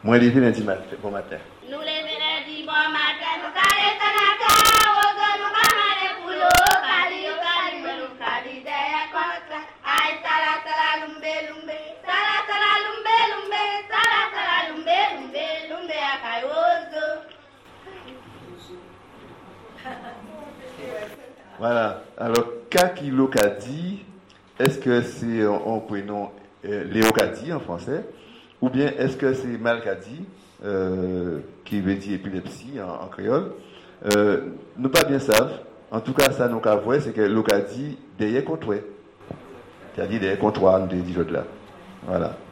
Moi, levé lundi matin, bon matin. Nous lever lundi bon matin, nous calé tanaka, nous camarade pour yo, cali, nous cali derrière contre. Aïe, tala lumbe, tala lumbe, akayozo. Voilà. Alors, Kaki Lokadi, est-ce que c'est un prénom Léocadie en français, ou bien est-ce que c'est Malkadi, qui veut dire épilepsie en créole? Nous pas bien savent. En tout cas, ça nous avons c'est que Lokadi derrière contre. C'est-à-dire derrière contre, nous dit l'autre là. Voilà.